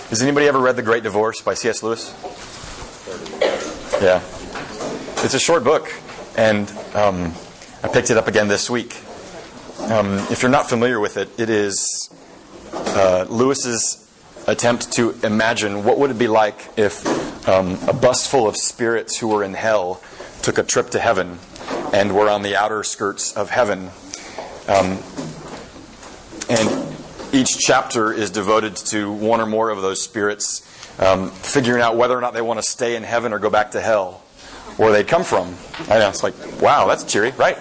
Has anybody ever read The Great Divorce by C.S. Lewis? Yeah. It's a short book, and I picked it up again this week. If you're not familiar with it, it is Lewis's attempt to imagine what would it be like if a bus full of spirits who were in hell took a trip to heaven and were on the outer skirts of heaven. And each chapter is devoted to one or more of those spirits figuring out whether or not they want to stay in heaven or go back to hell, where they'd come from. I know, it's like, wow, that's cheery, right?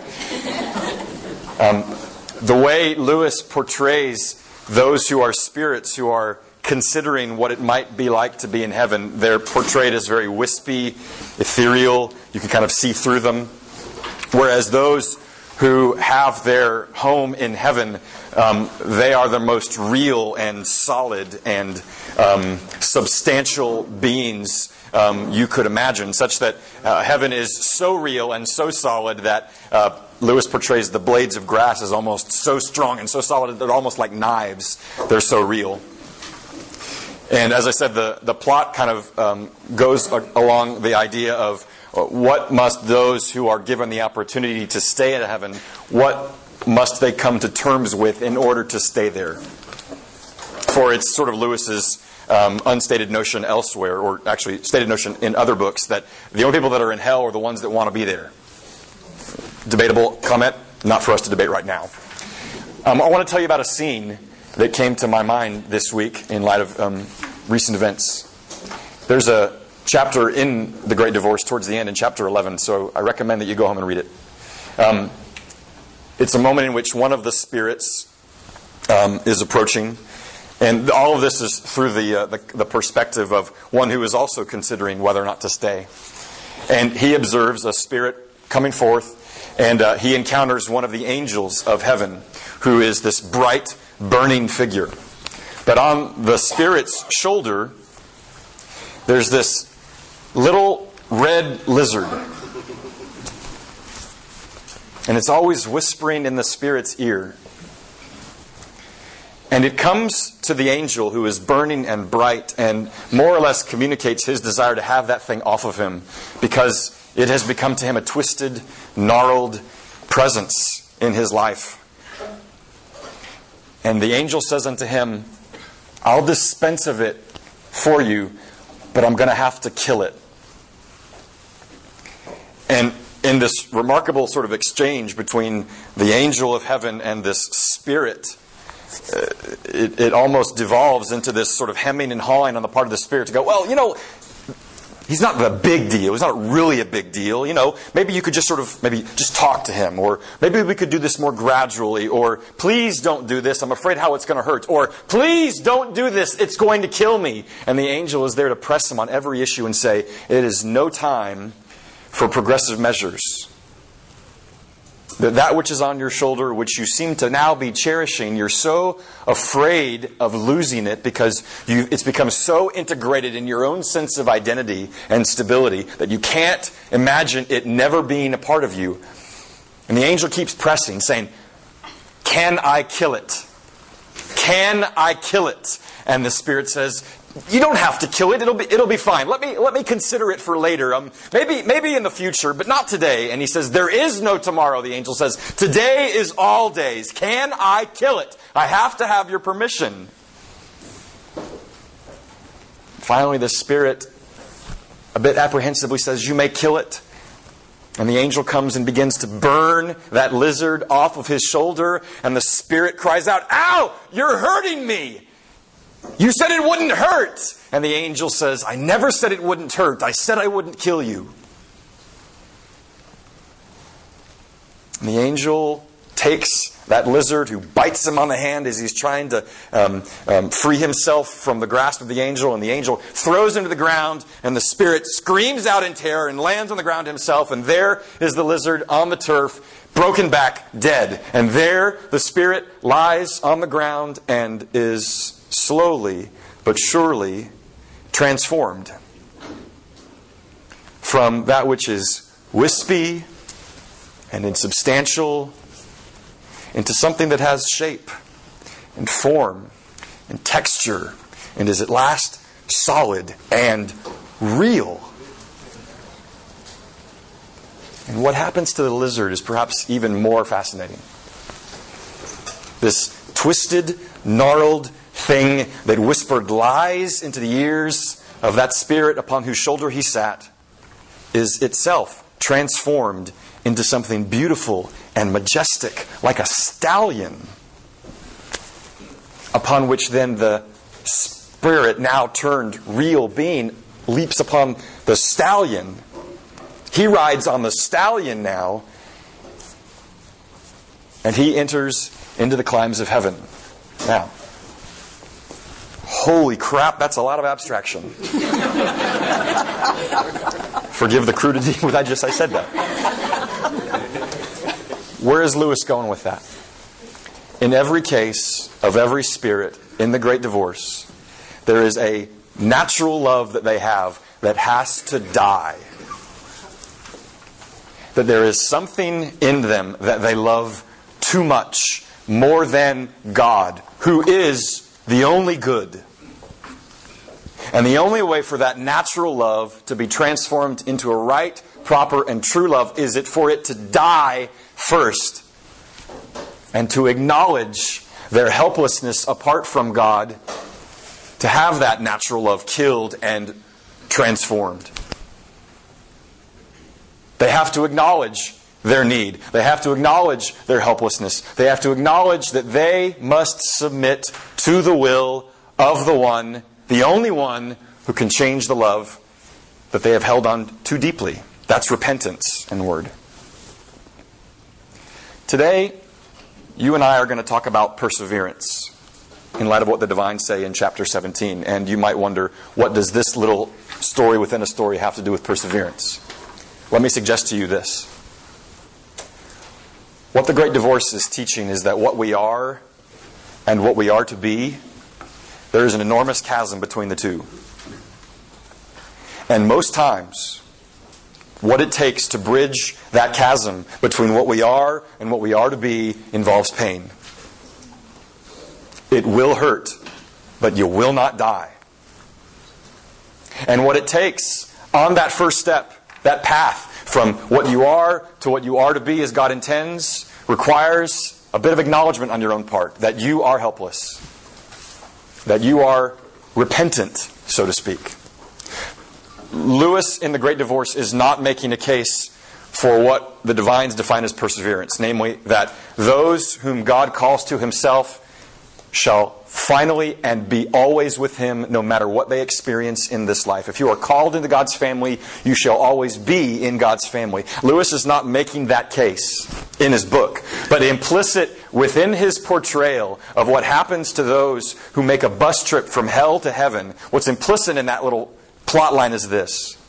The way Lewis portrays those who are spirits who are considering what it might be like to be in heaven, they're portrayed as very wispy, ethereal. You can kind of see through them. Whereas those who have their home in heaven, they are the most real and solid and substantial beings you could imagine, such that heaven is so real and so solid that Lewis portrays the blades of grass as almost so strong and so solid that they're almost like knives. They're so real. And as I said, the plot kind of goes along the idea of what must those who are given the opportunity to stay in heaven, what must they come to terms with in order to stay there? For it's sort of Lewis's unstated notion elsewhere, or actually stated notion in other books, that the only people that are in hell are the ones that want to be there. Debatable comment, not for us to debate right now. I want to tell you about a scene that came to my mind this week in light of recent events. There's a chapter in The Great Divorce towards the end in chapter 11, so I recommend that you go home and read it. It's a moment in which one of the spirits is approaching, and all of this is through the perspective of one who is also considering whether or not to stay. And he observes a spirit coming forth, and he encounters one of the angels of heaven, who is this bright, burning figure. But on the spirit's shoulder, there's this little red lizard. And it's always whispering in the spirit's ear. And it comes to the angel who is burning and bright and more or less communicates his desire to have that thing off of him, because it has become to him a twisted, gnarled presence in his life. And the angel says unto him, I'll dispense of it for you, but I'm going to have to kill it. And in this remarkable sort of exchange between the angel of heaven and this spirit, it almost devolves into this sort of hemming and hawing on the part of the spirit to go, well, he's not the big deal. He's not really a big deal. Maybe you could just sort of maybe just talk to him, or maybe we could do this more gradually, or please don't do this. I'm afraid how it's going to hurt. Or please don't do this. It's going to kill me. And the angel is there to press him on every issue and say, it is no time for progressive measures. That which is on your shoulder, which you seem to now be cherishing, you're so afraid of losing it because it's become so integrated in your own sense of identity and stability that you can't imagine it never being a part of you. And the angel keeps pressing, saying, can I kill it? Can I kill it? And the spirit says, you don't have to kill it. It'll be fine. Let me consider it for later. Maybe in the future, but not today. And he says, there is no tomorrow. The angel says, today is all days. Can I kill it? I have to have your permission. Finally, the spirit, a bit apprehensively, says, you may kill it. And the angel comes and begins to burn that lizard off of his shoulder. And the spirit cries out, ow, you're hurting me. You said it wouldn't hurt. And the angel says, I never said it wouldn't hurt. I said I wouldn't kill you. And the angel takes that lizard who bites him on the hand as he's trying to free himself from the grasp of the angel. And the angel throws him to the ground. And the spirit screams out in terror and lands on the ground himself. And there is the lizard on the turf, broken back, dead. And there the spirit lies on the ground and is slowly but surely transformed from that which is wispy and insubstantial into something that has shape and form and texture and is at last solid and real. And what happens to the lizard is perhaps even more fascinating. This twisted, gnarled thing that whispered lies into the ears of that spirit upon whose shoulder he sat is itself transformed into something beautiful and majestic, like a stallion, upon which then the spirit, now turned real being, leaps upon the stallion. He rides on the stallion now, and he enters into the climes of heaven. Now, holy crap, that's a lot of abstraction. Forgive the crudity with I said that. Where is Lewis going with that? In every case of every spirit in the Great Divorce, there is a natural love that they have that has to die. That there is something in them that they love too much, more than God, who is the only good. And the only way for that natural love to be transformed into a right, proper, and true love is for it to die first. And to acknowledge their helplessness apart from God, to have that natural love killed and transformed. They have to acknowledge their need. They have to acknowledge their helplessness. They have to acknowledge that they must submit to the will of the one, the only one who can change the love that they have held on too deeply. That's repentance in word. Today, you and I are going to talk about perseverance in light of what the divines say in chapter 17. And you might wonder, what does this little story within a story have to do with perseverance? Let me suggest to you this. What the Great Divorce is teaching is that what we are and what we are to be, there is an enormous chasm between the two. And most times, what it takes to bridge that chasm between what we are and what we are to be involves pain. It will hurt, but you will not die. And what it takes on that first step, that path from what you are to what you are to be as God intends, requires a bit of acknowledgement on your own part that you are helpless, that you are repentant, so to speak. Lewis in The Great Divorce is not making a case for what the divines define as perseverance, namely that those whom God calls to Himself shall finally and be always with Him no matter what they experience in this life. If you are called into God's family, you shall always be in God's family. Lewis is not making that case in his book, but implicit within his portrayal of what happens to those who make a bus trip from hell to heaven, what's implicit in that little plot line is this: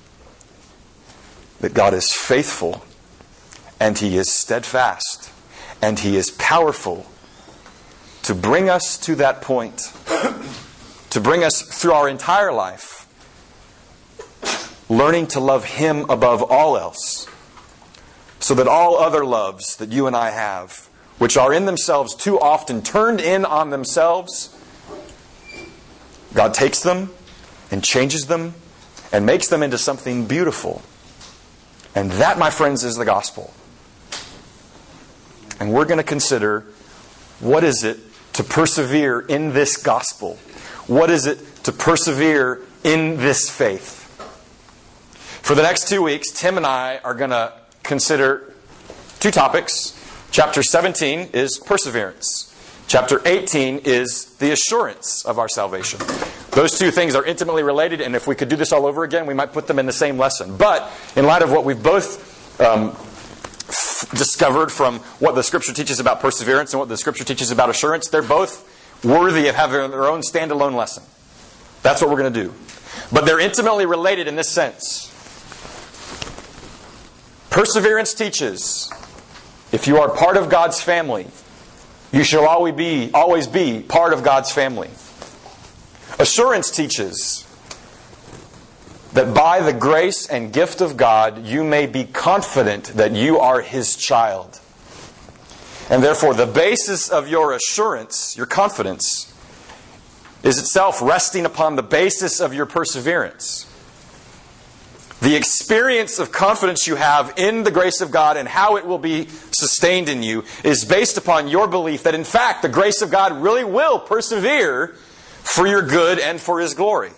that God is faithful, and He is steadfast, and He is powerful to bring us to that point, to bring us through our entire life, learning to love Him above all else, so that all other loves that you and I have, which are in themselves too often turned in on themselves, God takes them and changes them and makes them into something beautiful. And that, my friends, is the gospel. And we're going to consider, what is it to persevere in this gospel? What is it to persevere in this faith? For the next 2 weeks, Tim and I are going to consider two topics. Chapter 17 is perseverance. Chapter 18 is the assurance of our salvation. Those two things are intimately related, and if we could do this all over again, we might put them in the same lesson. But in light of what we've both discovered from what the Scripture teaches about perseverance and what the Scripture teaches about assurance, they're both worthy of having their own standalone lesson. That's what we're going to do. But they're intimately related in this sense. Perseverance teaches, if you are part of God's family, you shall always be part of God's family. Assurance teaches that by the grace and gift of God, you may be confident that you are His child. And therefore, the basis of your assurance, your confidence, is itself resting upon the basis of your perseverance. The experience of confidence you have in the grace of God and how it will be sustained in you is based upon your belief that, in fact, the grace of God really will persevere for your good and for His glory.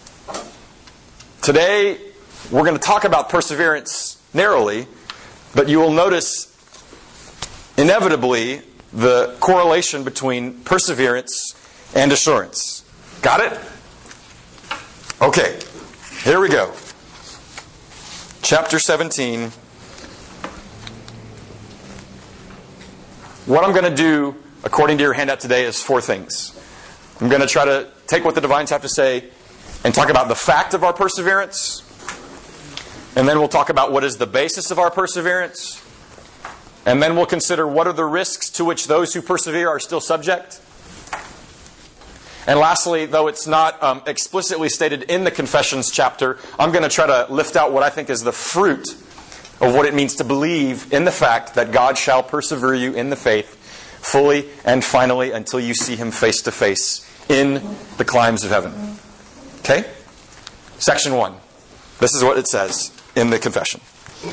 Today, we're going to talk about perseverance narrowly, but you will notice inevitably the correlation between perseverance and assurance. Got it? Okay, here we go. Chapter 17. What I'm going to do, according to your handout today, is 4 things. I'm going to try to take what the divines have to say and talk about the fact of our perseverance. And then we'll talk about what is the basis of our perseverance. And then we'll consider what are the risks to which those who persevere are still subject. And lastly, though it's not explicitly stated in the Confessions chapter, I'm going to try to lift out what I think is the fruit of what it means to believe in the fact that God shall persevere you in the faith fully and finally until you see Him face to face in the climes of heaven. Okay? Section 1. This is what it says in the Confession.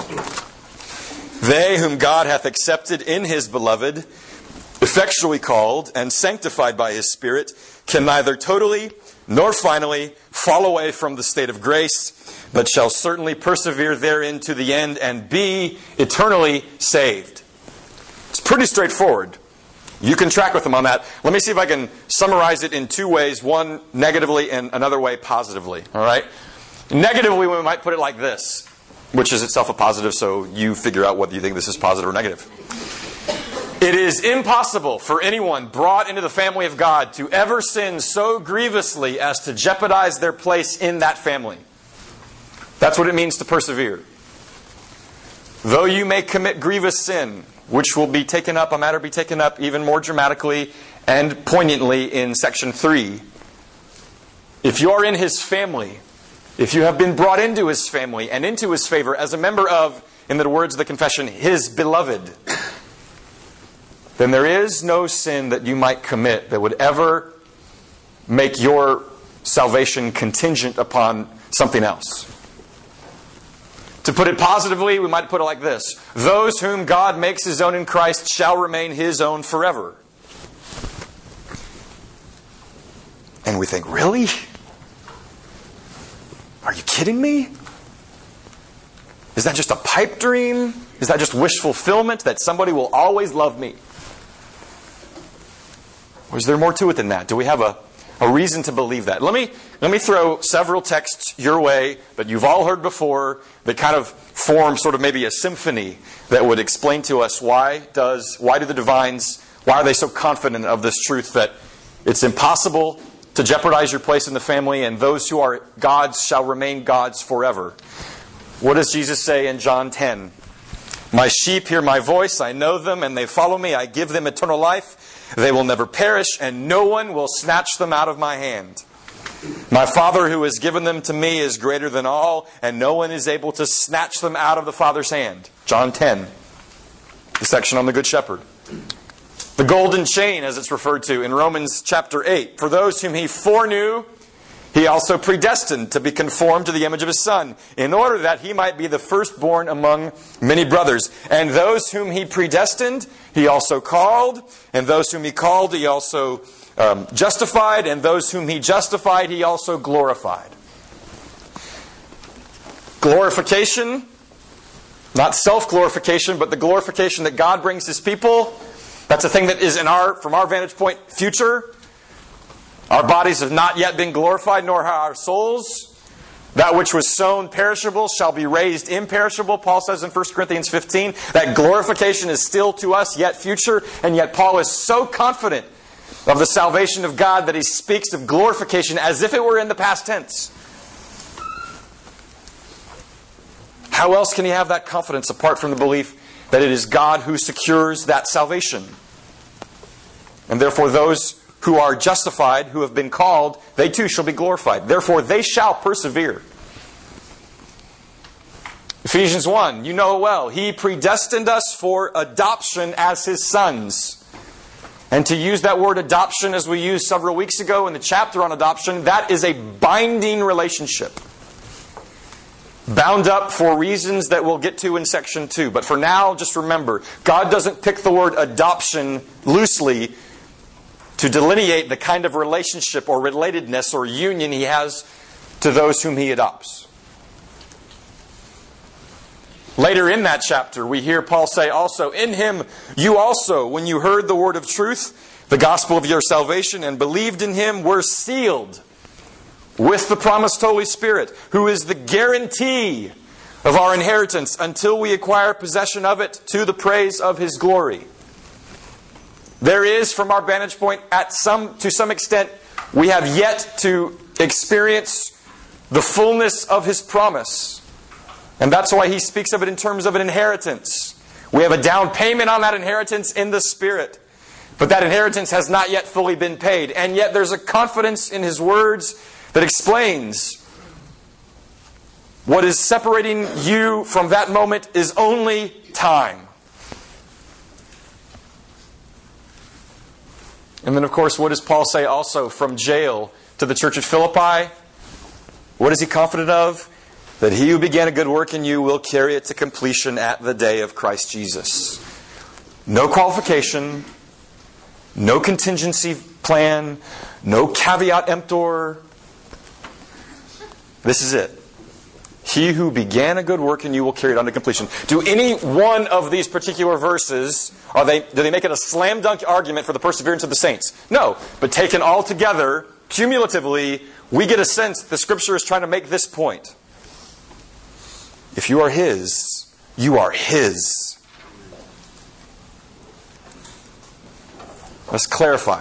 They whom God hath accepted in His beloved, effectually called and sanctified by His Spirit, can neither totally nor finally fall away from the state of grace, but shall certainly persevere therein to the end and be eternally saved. It's pretty straightforward. You can track with them on that. Let me see if I can summarize it in 2 ways. One negatively and another way positively. All right? Negatively, we might put it like this, which is itself a positive, so you figure out whether you think this is positive or negative. It is impossible for anyone brought into the family of God to ever sin so grievously as to jeopardize their place in that family. That's what it means to persevere. Though you may commit grievous sin, which will be taken up, a matter be taken up even more dramatically and poignantly in section 3, if you are in His family, if you have been brought into His family and into His favor as a member of, in the words of the Confession, His beloved, then there is no sin that you might commit that would ever make your salvation contingent upon something else. To put it positively, we might put it like this. Those whom God makes His own in Christ shall remain His own forever. And we think, really? Are you kidding me? Is that just a pipe dream? Is that just wish fulfillment that somebody will always love me? Or is there more to it than that? Do we have a reason to believe that? Let me throw several texts your way that you've all heard before that kind of form sort of maybe a symphony that would explain to us why are they so confident of this truth that it's impossible to jeopardize your place in the family and those who are God's shall remain God's forever. What does Jesus say in John 10? My sheep hear my voice, I know them, and they follow me. I give them eternal life. They will never perish, and no one will snatch them out of my hand. My Father who has given them to me is greater than all, and no one is able to snatch them out of the Father's hand. John 10, the section on the Good Shepherd. The golden chain, as it's referred to in Romans chapter 8. For those whom He foreknew, He also predestined to be conformed to the image of His Son, in order that He might be the firstborn among many brothers. And those whom He predestined, He also called. And those whom He called, He also justified. And those whom He justified, He also glorified. Glorification, not self-glorification, but the glorification that God brings His people. That's a thing that is from our vantage point, future. Our bodies have not yet been glorified, nor have our souls. That which was sown perishable shall be raised imperishable, Paul says in 1 Corinthians 15. That glorification is still to us, yet future. And yet Paul is so confident of the salvation of God that he speaks of glorification as if it were in the past tense. How else can he have that confidence apart from the belief that it is God who secures that salvation? And therefore those who are justified, who have been called, they too shall be glorified. Therefore they shall persevere. Ephesians 1, you know well. He predestined us for adoption as His sons And to use that word adoption as we used several weeks ago in the chapter on adoption, that is a binding relationship. Bound up for reasons that we'll get to in section 2. But for now, just remember, God doesn't pick the word adoption loosely to delineate the kind of relationship or relatedness or union He has to those whom He adopts. Later in that chapter, we hear Paul say also, in Him you also, when you heard the word of truth, the gospel of your salvation, and believed in Him, were sealed with the promised Holy Spirit, who is the guarantee of our inheritance until we acquire possession of it to the praise of His glory. There is, from our vantage point, to some extent, we have yet to experience the fullness of His promise. And that's why he speaks of it in terms of an inheritance. We have a down payment on that inheritance in the Spirit. But that inheritance has not yet fully been paid. And yet there's a confidence in his words that explains what is separating you from that moment is only time. And then, of course, what does Paul say also from jail to the church at Philippi? What is he confident of? That he who began a good work in you will carry it to completion at the day of Christ Jesus. No qualification, no contingency plan, no caveat emptor. This is it. He who began a good work in you will carry it on to completion. Do any one of these particular verses, do they make it a slam dunk argument for the perseverance of the saints? No. But taken all together, cumulatively, we get a sense that the Scripture is trying to make this point. If you are His, you are His. Let's clarify.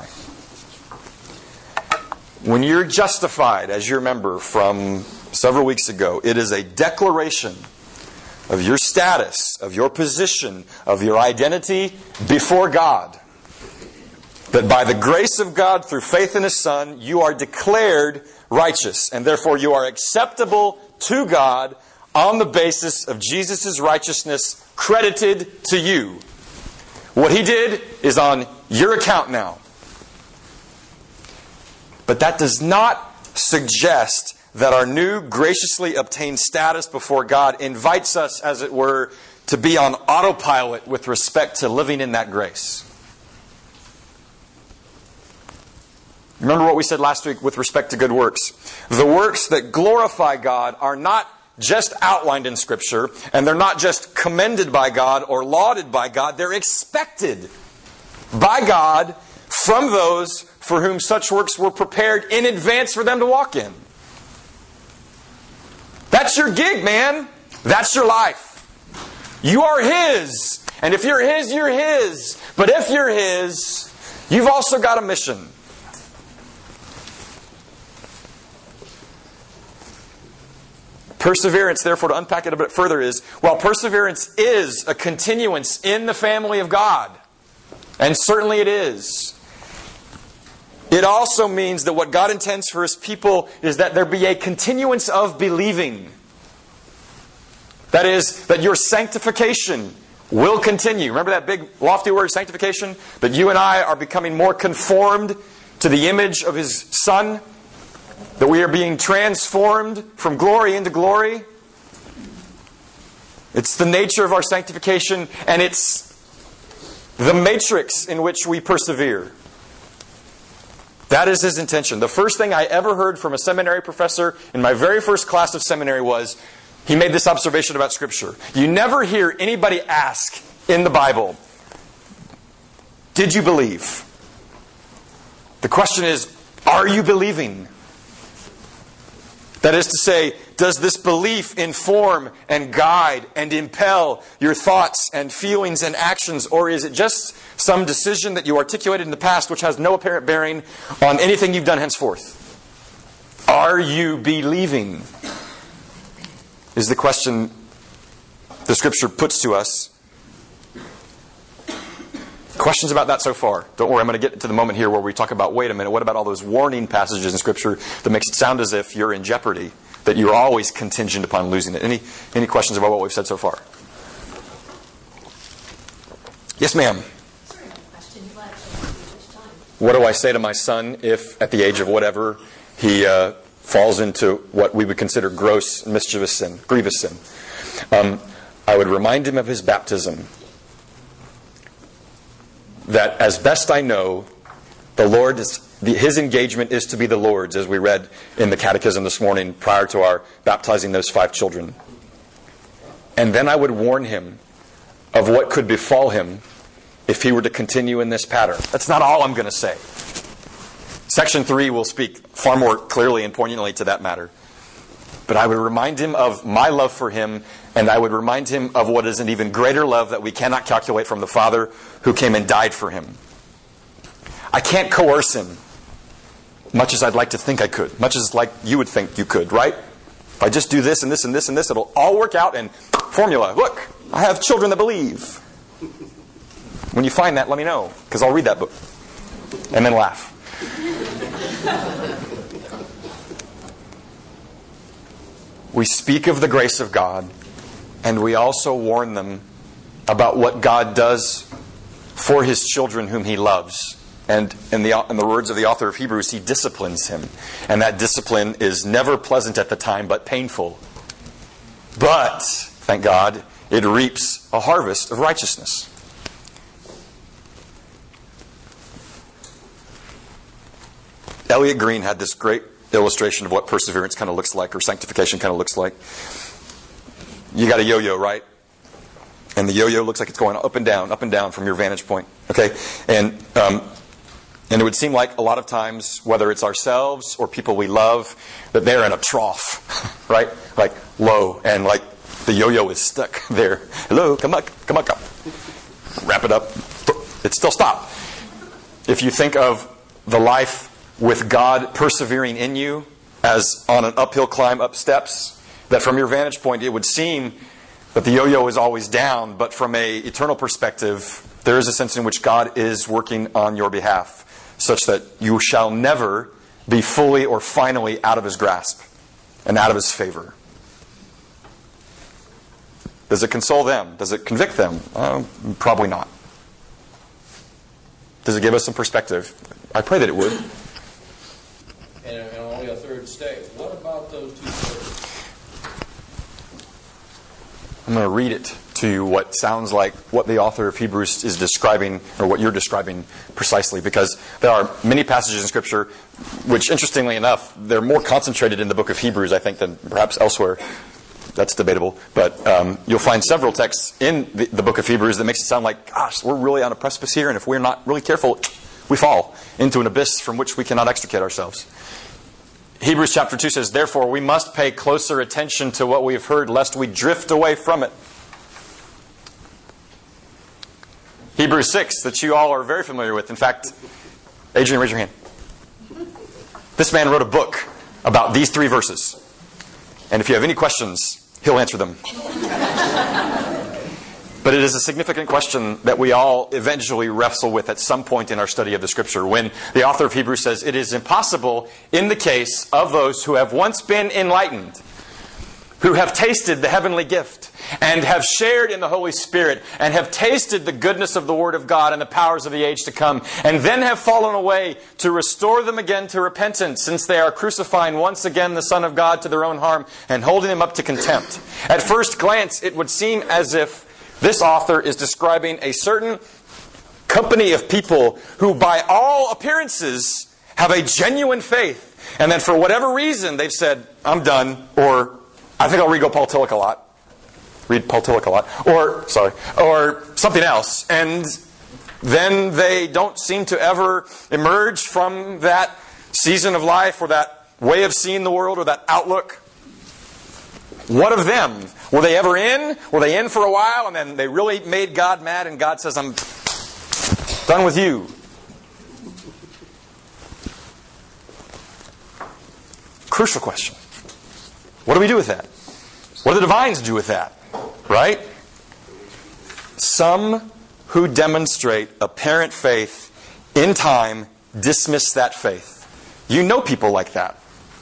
When you're justified, as you remember from several weeks ago, it is a declaration of your status, of your position, of your identity before God. That by the grace of God through faith in His Son, you are declared righteous. And therefore you are acceptable to God on the basis of Jesus' righteousness credited to you. What He did is on your account now. But that does not suggest that our new graciously obtained status before God invites us, as it were, to be on autopilot with respect to living in that grace. Remember what we said last week with respect to good works. The works that glorify God are not just outlined in Scripture, and they're not just commended by God or lauded by God. They're expected by God from those for whom such works were prepared in advance for them to walk in. That's your gig, man. That's your life. You are His. And if you're His, you're His. But if you're His, you've also got a mission. Perseverance, therefore, to unpack it a bit further, is, while perseverance is a continuance in the family of God, and certainly it is, it also means that what God intends for His people is that there be a continuance of believing. That is, that your sanctification will continue. Remember that big lofty word, sanctification? That you and I are becoming more conformed to the image of His Son? That we are being transformed from glory into glory? It's the nature of our sanctification, and it's the matrix in which we persevere. That is His intention. The first thing I ever heard from a seminary professor in my very first class of seminary was, he made this observation about Scripture. You never hear anybody ask in the Bible, did you believe? The question is, are you believing? That is to say, does this belief inform and guide and impel your thoughts and feelings and actions, or is it just some decision that you articulated in the past which has no apparent bearing on anything you've done henceforth? Are you believing? Is the question the Scripture puts to us. Questions about that so far? Don't worry, I'm going to get to the moment here where we talk about, wait a minute, what about all those warning passages in Scripture that makes it sound as if you're in jeopardy, that you're always contingent upon losing it? Any questions about what we've said so far? Yes, ma'am. Sorry, question. You actually What do I say to my son if, at the age of whatever, he falls into what we would consider gross, mischievous sin, grievous sin? I would remind him of his baptism. That as best I know, his engagement is to be the Lord's, as we read in the catechism this morning prior to our baptizing those 5 children. And then I would warn him of what could befall him if he were to continue in this pattern. That's not all I'm going to say. Section 3 will speak far more clearly and poignantly to that matter. But I would remind him of my love for him, and I would remind him of what is an even greater love that we cannot calculate from the Father who came and died for him. I can't coerce him, much as I'd like to think I could, much as like you would think you could, right? If I just do this and this and this and this, it'll all work out in formula. Look, I have children that believe. When you find that, let me know, because I'll read that book. And then laugh. We speak of the grace of God, and we also warn them about what God does for His children whom He loves. And in the words of the author of Hebrews, He disciplines him. And that discipline is never pleasant at the time, but painful. But, thank God, it reaps a harvest of righteousness. Elliot Green had this great illustration of what perseverance kind of looks like, or sanctification kind of looks like. You got a yo-yo, right? And the yo-yo looks like it's going up and down from your vantage point. Okay? And it would seem like a lot of times, whether it's ourselves or people we love, that they're in a trough, right? Like low, and like the yo-yo is stuck there. Hello, come on. Wrap it up. It still stopped. If you think of the life with God persevering in you as on an uphill climb up steps, that from your vantage point it would seem that the yo-yo is always down, but from an eternal perspective, there is a sense in which God is working on your behalf, such that you shall never be fully or finally out of His grasp and out of His favor. Does it console them? Does it convict them? Probably not. Does it give us some perspective? I pray that it would. And only a third stage. What about those 2/3? I'm going to read it to you, what sounds like what the author of Hebrews is describing, or what you're describing precisely, because there are many passages in Scripture which, interestingly enough, they're more concentrated in the book of Hebrews, I think, than perhaps elsewhere. That's debatable. But you'll find several texts in the book of Hebrews that makes it sound like, gosh, we're really on a precipice here, and if we're not really careful, we fall into an abyss from which we cannot extricate ourselves. Hebrews chapter 2 says, "Therefore we must pay closer attention to what we have heard, lest we drift away from it." Hebrews 6, that you all are very familiar with. In fact, Adrian, raise your hand. This man wrote a book about these 3 verses. And if you have any questions, he'll answer them. But it is a significant question that we all eventually wrestle with at some point in our study of the Scripture, when the author of Hebrews says, "It is impossible in the case of those who have once been enlightened, who have tasted the heavenly gift, and have shared in the Holy Spirit, and have tasted the goodness of the Word of God and the powers of the age to come, and then have fallen away, to restore them again to repentance, since they are crucifying once again the Son of God to their own harm, and holding Him up to contempt." At first glance, it would seem as if this author is describing a certain company of people who, by all appearances, have a genuine faith, and then for whatever reason they've said, "I'm done," or "I think I'll read Paul Tillich a lot," or something else, and then they don't seem to ever emerge from that season of life, or that way of seeing the world, or that outlook. What of them? Were they ever in? Were they in for a while, and then they really made God mad, and God says, "I'm done with you"? Crucial question. What do we do with that? What do the divines do with that? Right? Some who demonstrate apparent faith in time dismiss that faith. You know people like that.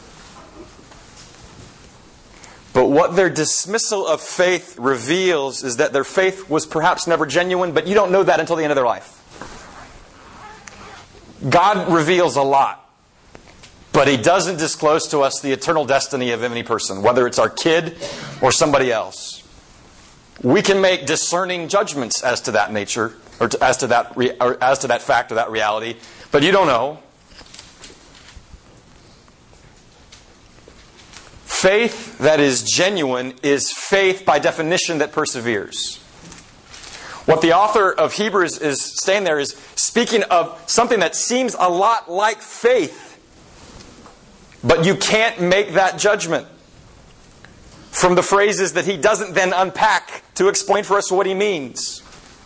But what their dismissal of faith reveals is that their faith was perhaps never genuine, but you don't know that until the end of their life. God reveals a lot. But He doesn't disclose to us the eternal destiny of any person, whether it's our kid or somebody else. We can make discerning judgments as to that nature, or as to that fact or that reality, but you don't know. Faith that is genuine is faith by definition that perseveres. What the author of Hebrews is saying there is speaking of something that seems a lot like faith. But you can't make that judgment from the phrases that he doesn't then unpack to explain for us what he means.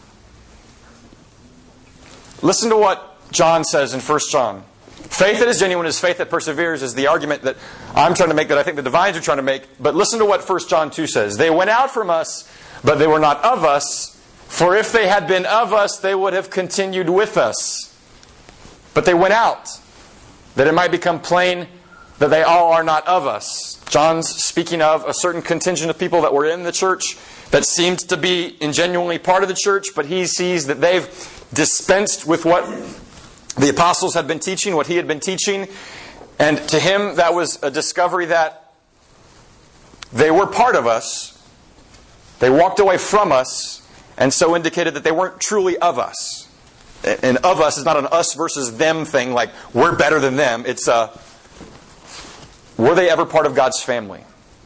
Listen to what John says in 1 John. Faith that is genuine is faith that perseveres is the argument that I'm trying to make, that I think the divines are trying to make. But listen to what 1 John 2 says. They went out from us, but they were not of us. For if they had been of us, they would have continued with us. But they went out, that it might become plain that they all are not of us. John's speaking of a certain contingent of people that were in the church that seemed to be ingenuinely part of the church, but he sees that they've dispensed with what the apostles had been teaching, what he had been teaching. And to him, that was a discovery that they were part of us. They walked away from us, and so indicated that they weren't truly of us. And of us is not an us versus them thing, like we're better than them. It's a, were they ever part of God's family?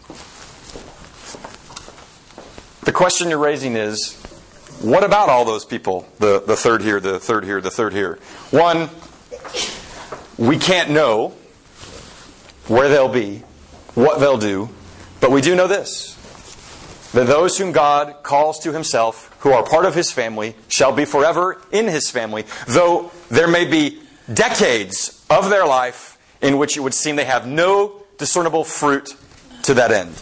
The question you're raising is, what about all those people? The third here, the third here, the third here. One, we can't know where they'll be, what they'll do, but we do know this, that those whom God calls to Himself, who are part of His family, shall be forever in His family, though there may be decades of their life in which it would seem they have no discernible fruit to that end.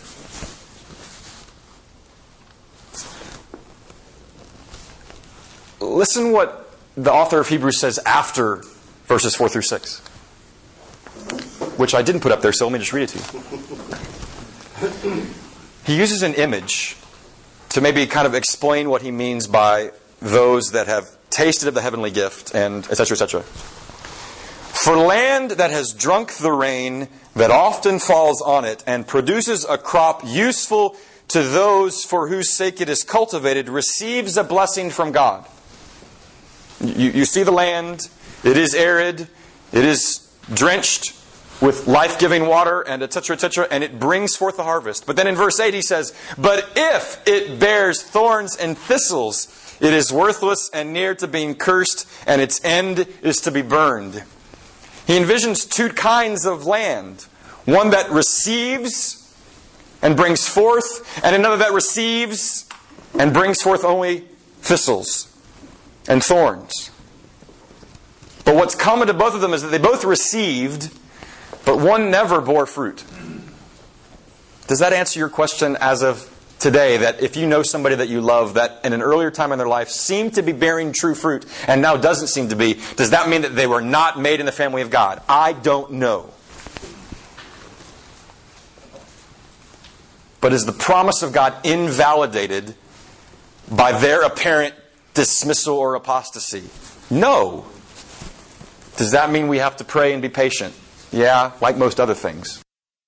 Listen what the author of Hebrews says after verses 4 through 6. Which I didn't put up there, so let me just read it to you. He uses an image to maybe kind of explain what he means by those that have tasted of the heavenly gift, and etc., etc. For land that has drunk the rain that often falls on it and produces a crop useful to those for whose sake it is cultivated receives a blessing from God. You see the land, it is arid, it is drenched with life-giving water, and etc., etc., and it brings forth the harvest. But then in verse 8 he says, but if it bears thorns and thistles, it is worthless and near to being cursed, and its end is to be burned. He envisions two kinds of land. One that receives and brings forth, and another that receives and brings forth only thistles and thorns. But what's common to both of them is that they both received, but one never bore fruit. Does that answer your question as of today, that if you know somebody that you love that in an earlier time in their life seemed to be bearing true fruit and now doesn't seem to be, does that mean that they were not made in the family of God? I don't know. But is the promise of God invalidated by their apparent dismissal or apostasy? No. Does that mean we have to pray and be patient? Yeah, like most other things.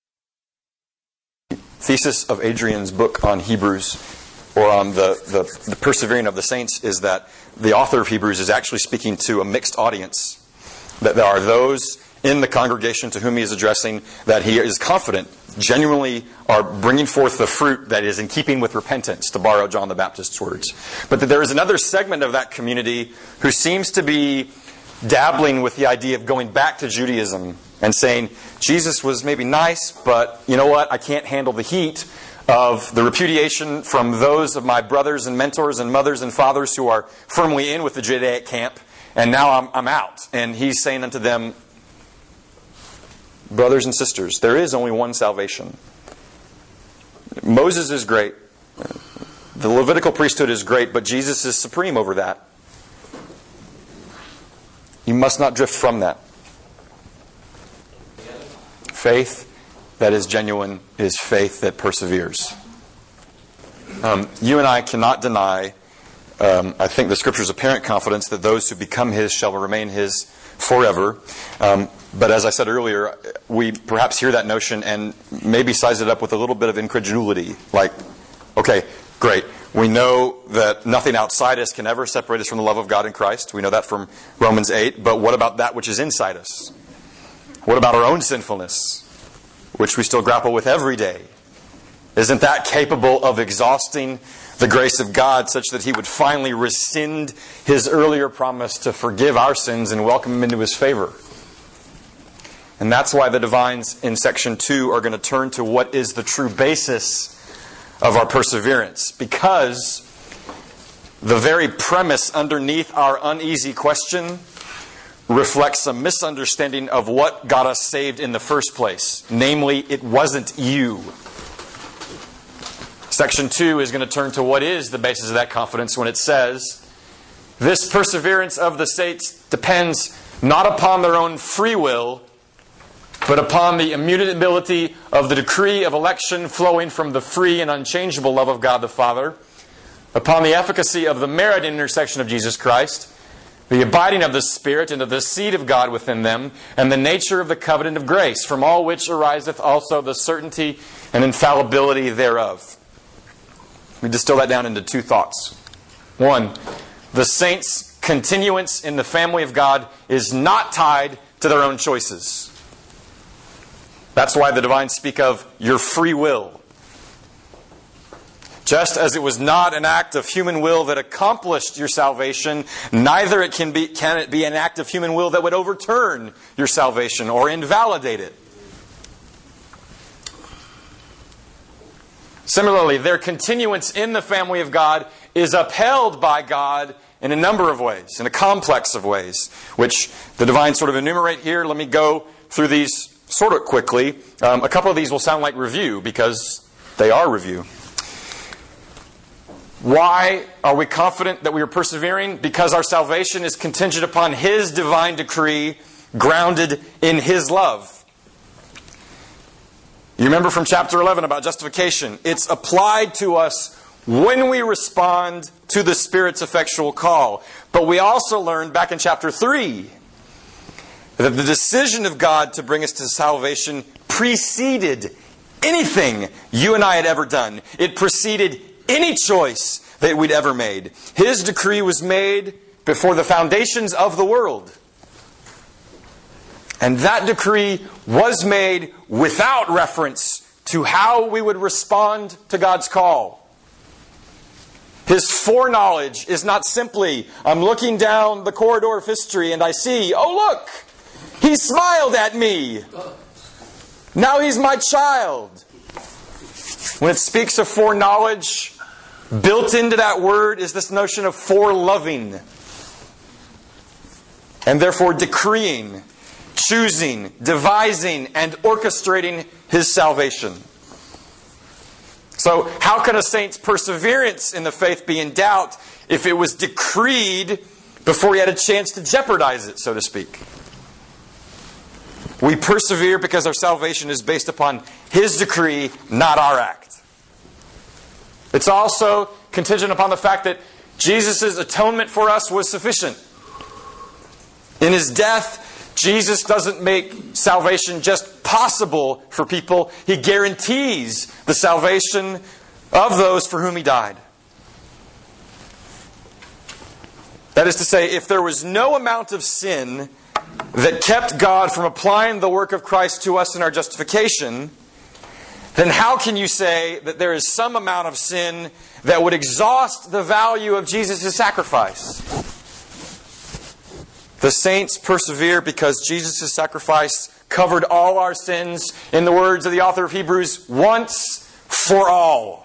Thesis of Adrian's book on Hebrews, or on the persevering of the saints, is that the author of Hebrews is actually speaking to a mixed audience. That there are those in the congregation to whom he is addressing that he is confident genuinely are bringing forth the fruit that is in keeping with repentance, to borrow John the Baptist's words. But that there is another segment of that community who seems to be dabbling with the idea of going back to Judaism and saying, Jesus was maybe nice, but you know what? I can't handle the heat of the repudiation from those of my brothers and mentors and mothers and fathers who are firmly in with the Judaic camp, and now I'm out. And he's saying unto them, brothers and sisters, there is only one salvation. Moses is great. The Levitical priesthood is great, but Jesus is supreme over that. You must not drift from that. Faith that is genuine is faith that perseveres. You and I cannot deny, I think the Scripture's apparent confidence that those who become His shall remain His. forever. But as I said earlier, we perhaps hear that notion and maybe size it up with a little bit of incredulity. Like, okay, great. We know that nothing outside us can ever separate us from the love of God in Christ. We know that from Romans 8. But what about that which is inside us? What about our own sinfulness, which we still grapple with every day? Isn't that capable of exhausting the grace of God such that He would finally rescind His earlier promise to forgive our sins and welcome them into His favor? And that's why the divines in section 2 are going to turn to what is the true basis of our perseverance. Because the very premise underneath our uneasy question reflects a misunderstanding of what got us saved in the first place. Namely, it wasn't you. Section 2 is going to turn to what is the basis of that confidence when it says, this perseverance of the saints depends not upon their own free will, but upon the immutability of the decree of election flowing from the free and unchangeable love of God the Father, upon the efficacy of the merit and intercession of Jesus Christ, the abiding of the Spirit and of the seed of God within them, and the nature of the covenant of grace, from all which ariseth also the certainty and infallibility thereof. We distill that down into two thoughts. One, the saints' continuance in the family of God is not tied to their own choices. That's why the divines speak of your free will. Just as it was not an act of human will that accomplished your salvation, neither can it be an act of human will that would overturn your salvation or invalidate it. Similarly, their continuance in the family of God is upheld by God in a number of ways, in a complex of ways, which the divines sort of enumerate here. Let me go through these sort of quickly. A couple of these will sound like review because they are review. Why are we confident that we are persevering? Because our salvation is contingent upon His divine decree, grounded in His love. You remember from chapter 11 about justification. It's applied to us when we respond to the Spirit's effectual call. But we also learned back in chapter 3 that the decision of God to bring us to salvation preceded anything you and I had ever done. It preceded any choice that we'd ever made. His decree was made before the foundations of the world. And that decree was made without reference to how we would respond to God's call. His foreknowledge is not simply, I'm looking down the corridor of history and I see, oh look, He smiled at me. Now He's my child. When it speaks of foreknowledge, built into that word is this notion of foreloving. And therefore decreeing, choosing, devising, and orchestrating His salvation. So how can a saint's perseverance in the faith be in doubt if it was decreed before he had a chance to jeopardize it, so to speak? We persevere because our salvation is based upon His decree, not our act. It's also contingent upon the fact that Jesus' atonement for us was sufficient. In His death, Jesus doesn't make salvation just possible for people. He guarantees the salvation of those for whom He died. That is to say, if there was no amount of sin that kept God from applying the work of Christ to us in our justification, then how can you say that there is some amount of sin that would exhaust the value of Jesus' sacrifice? The saints persevere because Jesus' sacrifice covered all our sins, in the words of the author of Hebrews, once for all.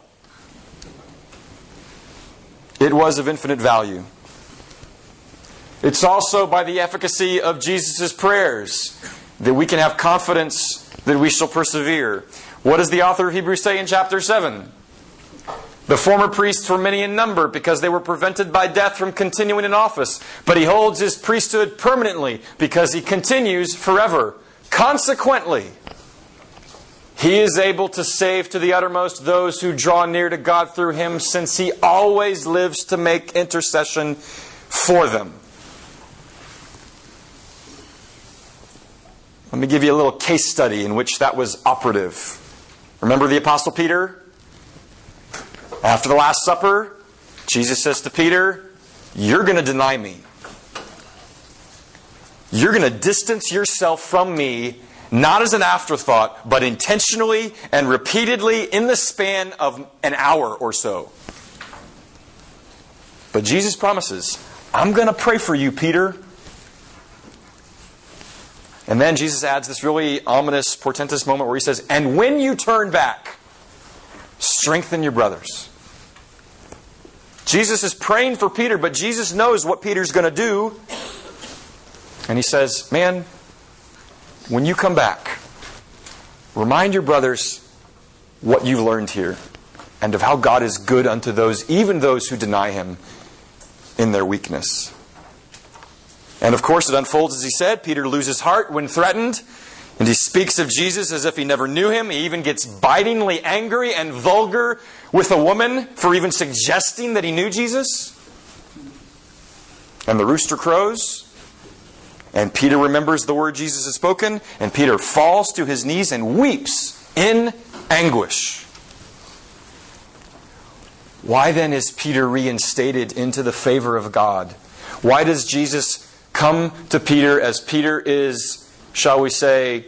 It was of infinite value. It's also by the efficacy of Jesus' prayers that we can have confidence that we shall persevere. What does the author of Hebrews say in chapter 7? The former priests were many in number because they were prevented by death from continuing in office. But He holds His priesthood permanently because He continues forever. Consequently, He is able to save to the uttermost those who draw near to God through Him, since He always lives to make intercession for them. Let me give you a little case study in which that was operative. Remember the Apostle Peter? After the Last Supper, Jesus says to Peter, "You're going to deny me. You're going to distance yourself from me, not as an afterthought, but intentionally and repeatedly in the span of an hour or so." But Jesus promises, "I'm going to pray for you, Peter." And then Jesus adds this really ominous, portentous moment where He says, "And when you turn back, strengthen your brothers." Jesus is praying for Peter, but Jesus knows what Peter's going to do. And He says, "Man, when you come back, remind your brothers what you've learned here and of how God is good unto those, even those who deny Him in their weakness." And of course it unfolds as He said. Peter loses heart when threatened, and he speaks of Jesus as if he never knew Him. He even gets bitingly angry and vulgar with a woman for even suggesting that he knew Jesus. And the rooster crows, and Peter remembers the word Jesus has spoken, and Peter falls to his knees and weeps in anguish. Why then is Peter reinstated into the favor of God? Why does Jesus come to Peter as Peter is, shall we say,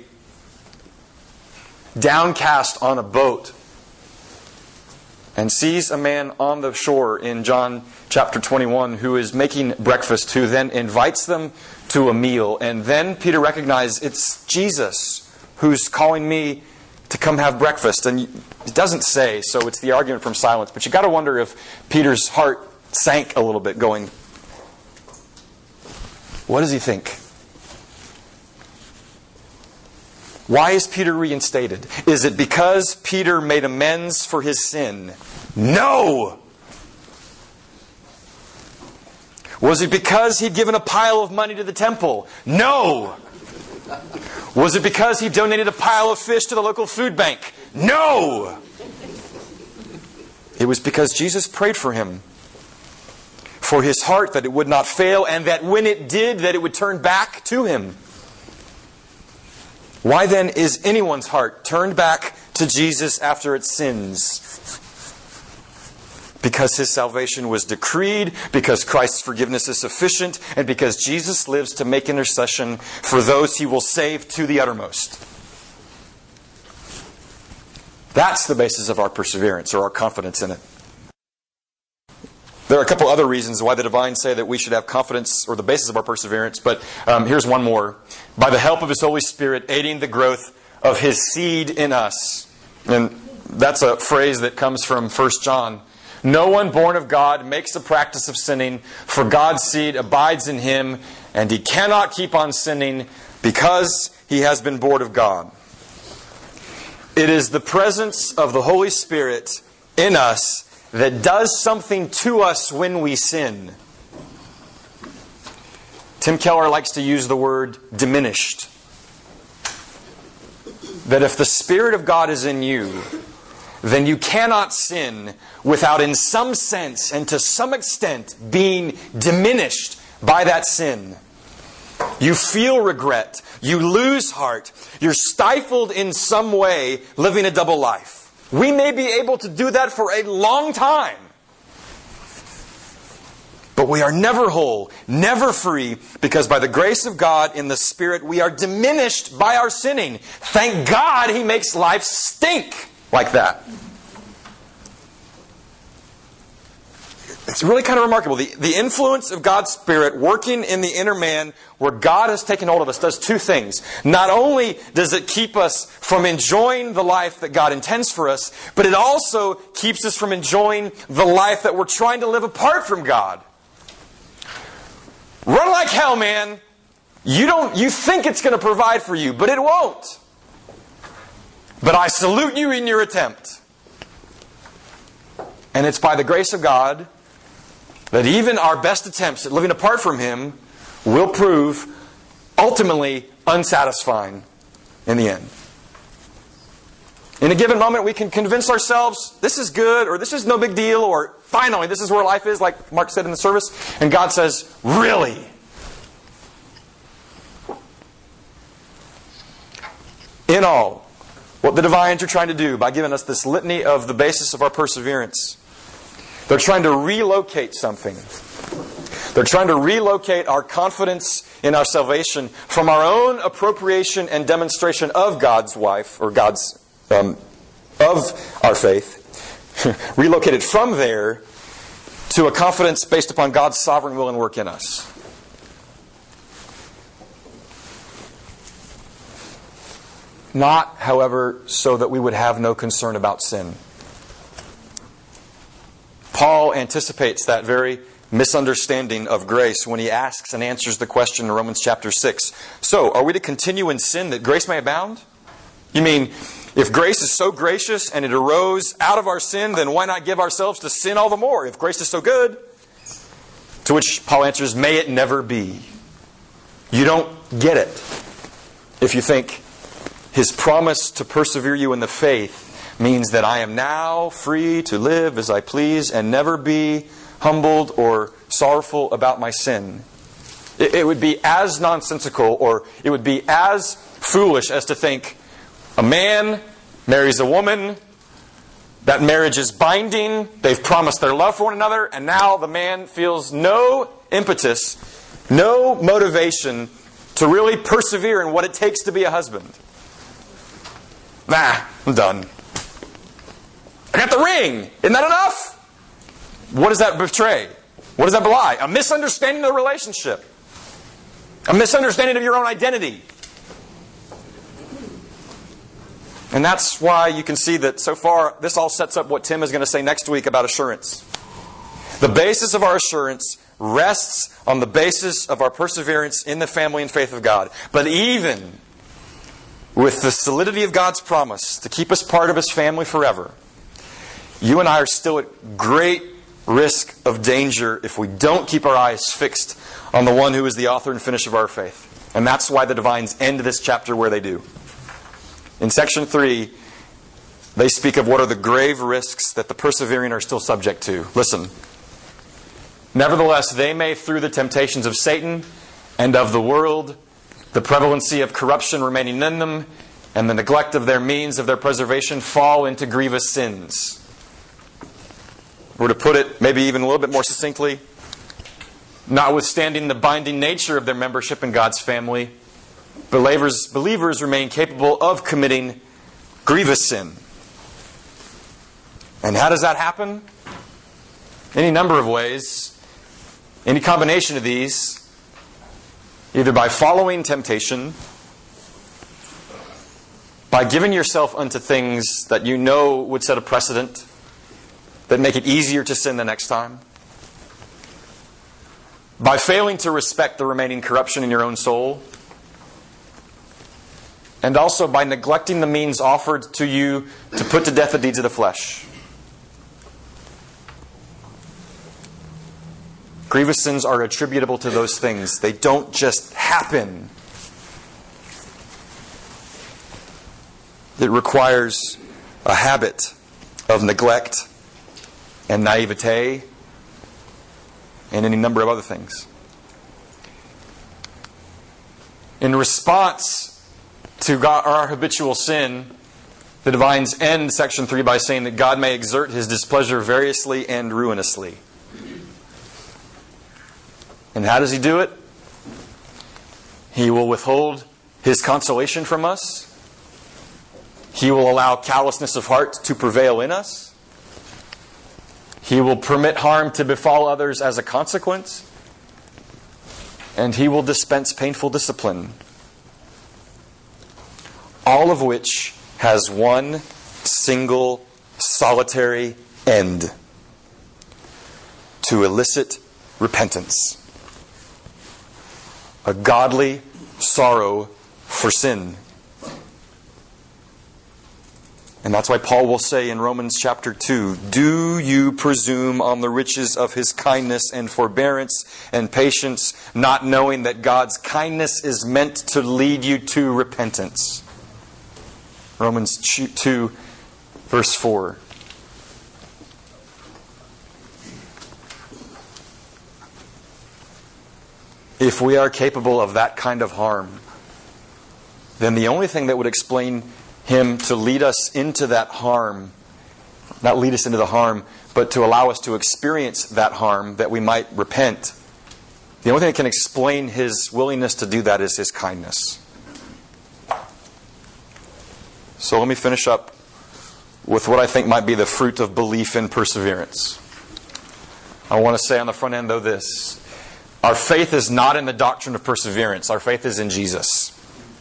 downcast on a boat and sees a man on the shore in John chapter 21 who is making breakfast, who then invites them to a meal? And then Peter recognizes it's Jesus who's calling me to come have breakfast. And it doesn't say, so it's the argument from silence. But you got to wonder if Peter's heart sank a little bit, going, what does he think? Why is Peter reinstated? Is it because Peter made amends for his sin? No! Was it because he'd given a pile of money to the temple? No! Was it because he donated a pile of fish to the local food bank? No! It was because Jesus prayed for him, for his heart, that it would not fail, and that when it did, that it would turn back to Him. Why then is anyone's heart turned back to Jesus after it sins? Because His salvation was decreed, because Christ's forgiveness is sufficient, and because Jesus lives to make intercession for those He will save to the uttermost. That's the basis of our perseverance, or our confidence in it. There are a couple other reasons why the divines say that we should have confidence, or the basis of our perseverance, but here's one more. By the help of His Holy Spirit, aiding the growth of His seed in us. And that's a phrase that comes from 1 John. No one born of God makes a practice of sinning, for God's seed abides in him, and he cannot keep on sinning because he has been born of God. It is the presence of the Holy Spirit in us that does something to us when we sin. Tim Keller likes to use the word diminished. That if the Spirit of God is in you, then you cannot sin without, in some sense and to some extent, being diminished by that sin. You feel regret. You lose heart. You're stifled in some way, living a double life. We may be able to do that for a long time. But we are never whole, never free, because by the grace of God in the Spirit, we are diminished by our sinning. Thank God He makes life stink like that. It's really kind of remarkable. The influence of God's Spirit working in the inner man where God has taken hold of us does two things. Not only does it keep us from enjoying the life that God intends for us, but it also keeps us from enjoying the life that we're trying to live apart from God. Run like hell, man. You think it's going to provide for you, but it won't. But I salute you in your attempt. And it's by the grace of God that even our best attempts at living apart from Him will prove ultimately unsatisfying in the end. In a given moment, we can convince ourselves this is good, or this is no big deal, or finally, this is where life is, like Mark said in the service. And God says, really? In all, what the divines are trying to do by giving us this litany of the basis of our perseverance, they're trying to relocate something. They're trying to relocate our confidence in our salvation from our own appropriation and demonstration of God's wife, or God's, of our faith. Relocate it from there to a confidence based upon God's sovereign will and work in us. Not, however, so that we would have no concern about sin. Paul anticipates that very misunderstanding of grace when he asks and answers the question in Romans chapter 6. So, are we to continue in sin that grace may abound? You mean, if grace is so gracious and it arose out of our sin, then why not give ourselves to sin all the more if grace is so good? To which Paul answers, may it never be. You don't get it if you think His promise to persevere you in the faith means that I am now free to live as I please and never be humbled or sorrowful about my sin. It would be as nonsensical, or it would be as foolish as to think a man marries a woman, that marriage is binding, they've promised their love for one another, and now the man feels no impetus, no motivation to really persevere in what it takes to be a husband. Nah, I'm done. I got the ring. Isn't that enough? What does that betray? What does that belie? A misunderstanding of the relationship. A misunderstanding of your own identity. And that's why you can see that so far this all sets up what Tim is going to say next week about assurance. The basis of our assurance rests on the basis of our perseverance in the family and faith of God. But even with the solidity of God's promise to keep us part of His family forever, you and I are still at great risk of danger if we don't keep our eyes fixed on the one who is the author and finisher of our faith. And that's why the divines end this chapter where they do. In section 3, they speak of what are the grave risks that the persevering are still subject to. Listen. Nevertheless, they may, through the temptations of Satan and of the world, the prevalency of corruption remaining in them, and the neglect of their means of their preservation, fall into grievous sins. Or to put it maybe even a little bit more succinctly, notwithstanding the binding nature of their membership in God's family, believers remain capable of committing grievous sin. And how does that happen? Any number of ways. Any combination of these. Either by following temptation, by giving yourself unto things that you know would set a precedent, that make it easier to sin the next time, by failing to respect the remaining corruption in your own soul, and also by neglecting the means offered to you to put to death the deeds of the flesh. Grievous sins are attributable to those things. They don't just happen. It requires a habit of neglect and naivete and any number of other things. In response to our habitual sin, the divines end section 3 by saying that God may exert His displeasure variously and ruinously. And how does He do it? He will withhold His consolation from us. He will allow callousness of heart to prevail in us. He will permit harm to befall others as a consequence. And He will dispense painful discipline. All of which has one single solitary end: to elicit repentance. A godly sorrow for sin. And that's why Paul will say in Romans chapter 2, do you presume on the riches of His kindness and forbearance and patience, not knowing that God's kindness is meant to lead you to repentance? Romans 2, verse 4. If we are capable of that kind of harm, then the only thing that would explain Him to lead us into that harm, not lead us into the harm, but to allow us to experience that harm that we might repent, the only thing that can explain His willingness to do that is His kindness. So let me finish up with what I think might be the fruit of belief in perseverance. I want to say on the front end, though, this. Our faith is not in the doctrine of perseverance. Our faith is in Jesus.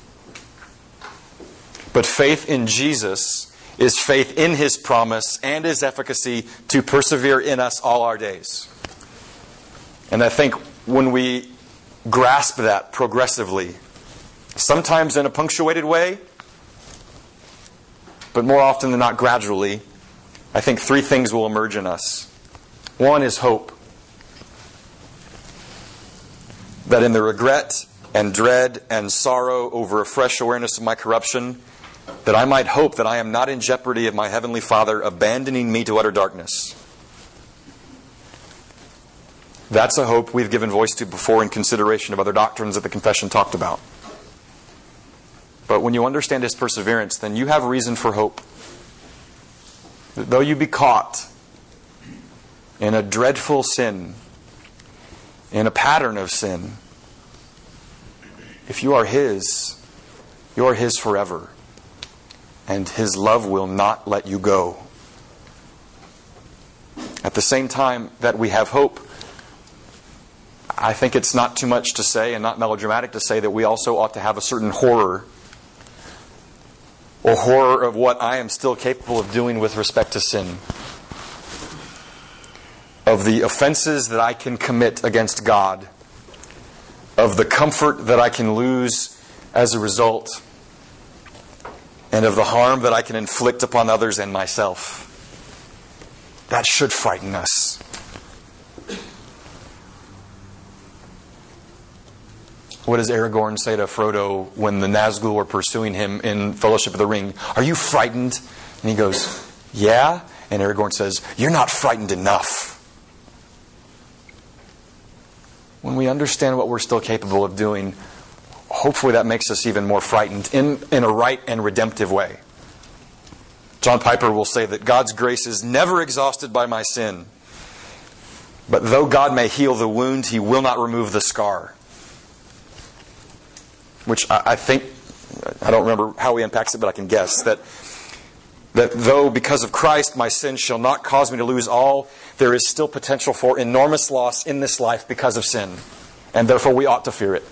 But faith in Jesus is faith in His promise and His efficacy to persevere in us all our days. And I think when we grasp that progressively, sometimes in a punctuated way, but more often than not gradually, I think three things will emerge in us. One is hope. That in the regret and dread and sorrow over a fresh awareness of my corruption, that I might hope that I am not in jeopardy of my Heavenly Father abandoning me to utter darkness. That's a hope we've given voice to before in consideration of other doctrines that the confession talked about. But when you understand His perseverance, then you have reason for hope. That though you be caught in a dreadful sin, in a pattern of sin, if you are His, you are His forever. And His love will not let you go. At the same time that we have hope, I think it's not too much to say and not melodramatic to say that we also ought to have a certain horror, or horror of what I am still capable of doing with respect to sin. Of the offenses that I can commit against God. Of the comfort that I can lose as a result. And of the harm that I can inflict upon others and myself. That should frighten us. What does Aragorn say to Frodo when the Nazgul were pursuing him in Fellowship of the Ring? Are you frightened? And he goes, yeah. And Aragorn says, you're not frightened enough. When we understand what we're still capable of doing, hopefully that makes us even more frightened in a right and redemptive way. John Piper will say that God's grace is never exhausted by my sin. But though God may heal the wound, He will not remove the scar. Which I think, I don't remember how he unpacks it, but I can guess, that though because of Christ my sin shall not cause me to lose all, there is still potential for enormous loss in this life because of sin. And therefore we ought to fear it.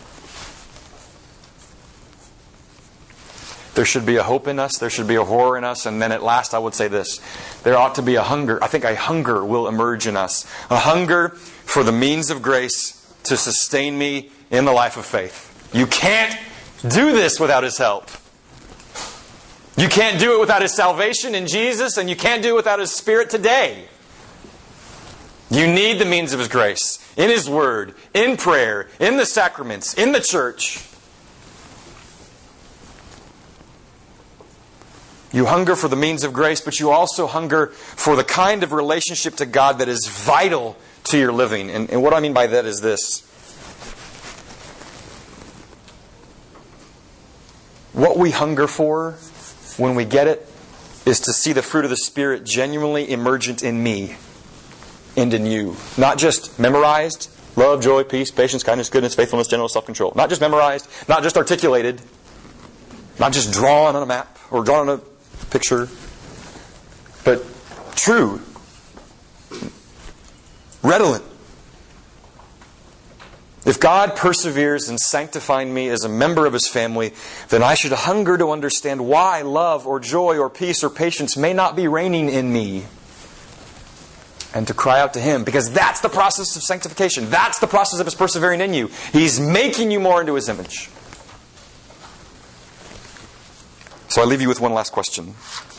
There should be a hope in us, there should be a horror in us, and then at last I would say this. There ought to be a hunger. I think a hunger will emerge in us. A hunger for the means of grace to sustain me in the life of faith. You can't do this without His help. You can't do it without His salvation in Jesus, and you can't do it without His Spirit today. You need the means of His grace in His Word, in prayer, in the sacraments, in the church. You hunger for the means of grace, but you also hunger for the kind of relationship to God that is vital to your living. And what I mean by that is this. What we hunger for, when we get it, is to see the fruit of the Spirit genuinely emergent in me and in you. Not just memorized. Love, joy, peace, patience, kindness, goodness, faithfulness, gentleness, self-control. Not just memorized. Not just articulated. Not just drawn on a map or drawn on a picture. But true. Redolent. If God perseveres in sanctifying me as a member of His family, then I should hunger to understand why love or joy or peace or patience may not be reigning in me. And to cry out to Him, because that's the process of sanctification. That's the process of His persevering in you. He's making you more into His image. So I leave you with one last question.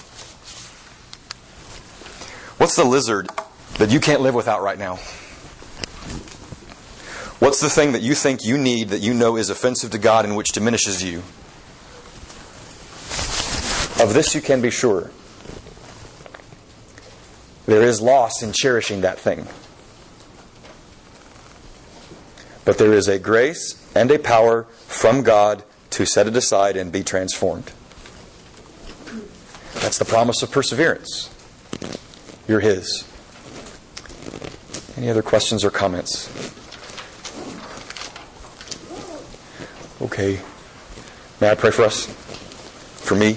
What's the lizard that you can't live without right now? What's the thing that you think you need that you know is offensive to God and which diminishes you? Of this you can be sure. There is loss in cherishing that thing. But there is a grace and a power from God to set it aside and be transformed. That's the promise of perseverance. You're His. Any other questions or comments? Okay. May I pray for us? For me?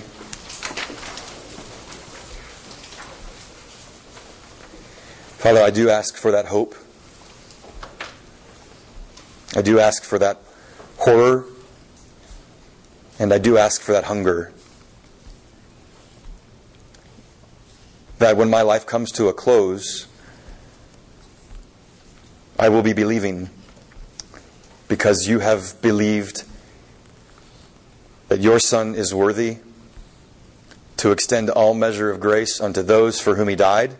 Father, I do ask for that hope. I do ask for that horror. And I do ask for that hunger. That when my life comes to a close, I will be believing because you have believed that your Son is worthy to extend all measure of grace unto those for whom He died,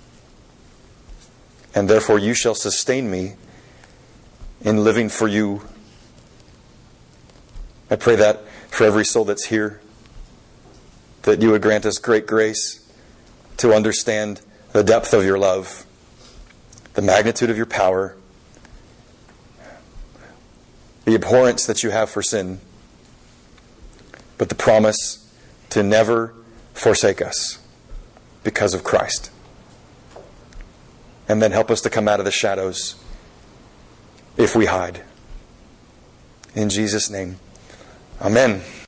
and therefore you shall sustain me in living for you. I pray that for every soul that's here, that you would grant us great grace to understand the depth of your love, the magnitude of your power, the abhorrence that you have for sin, but the promise to never forsake us because of Christ. And then help us to come out of the shadows if we hide. In Jesus' name, amen.